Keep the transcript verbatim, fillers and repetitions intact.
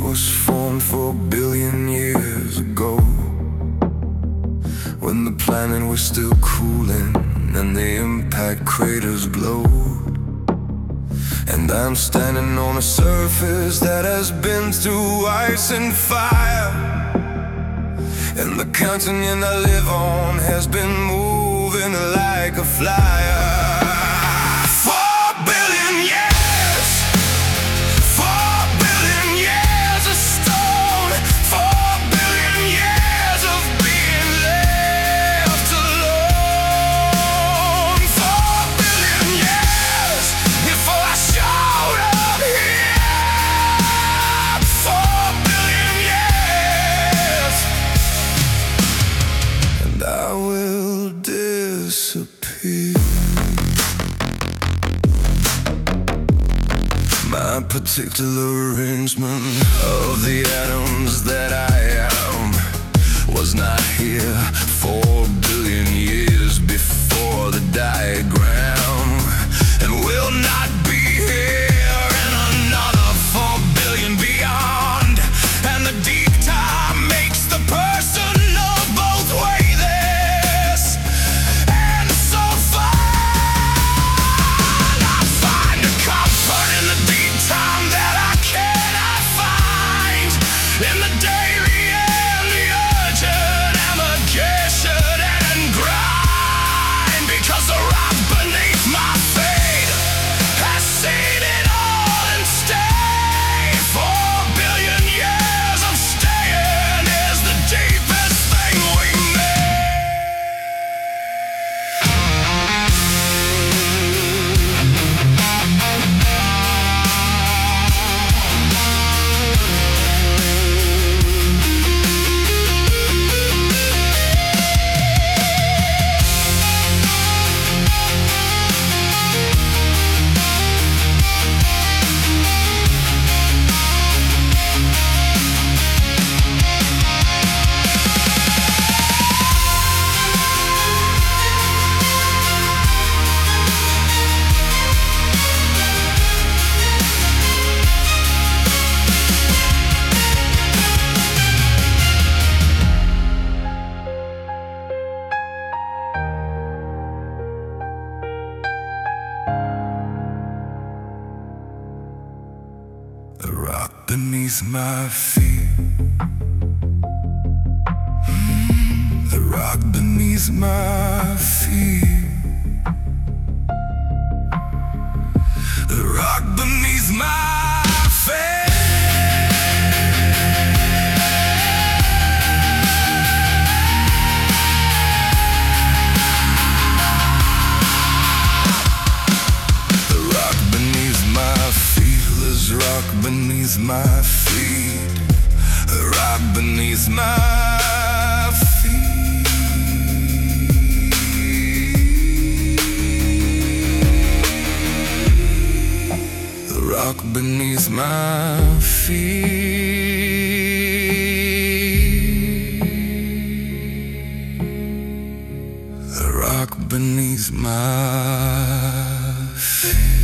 was formed four billion years ago, when the planet was still cooling and the impact craters glowed. And I'm standing on a surface that has been through ice and fire, and the continent I live on has been moving like a flyer. My particular arrangement of the atoms that I am was not here four billion years before the diagram, and will not be here in another four billion beyond. And the deep time makes the person know both way this, and so far I find a comfort in the deep time that I cannot find in the daily and the urgent ambition and grind, because the rock beneath my feet has seen it all and stayed. Four billion years of staying is the deepest thing we made. The rock beneath my feet, mm, the rock beneath my feet, the rock beneath my feet. The rock beneath my feet, there's rock beneath my feet, the rock beneath my feet, the rock beneath my feet, the rock beneath my feet.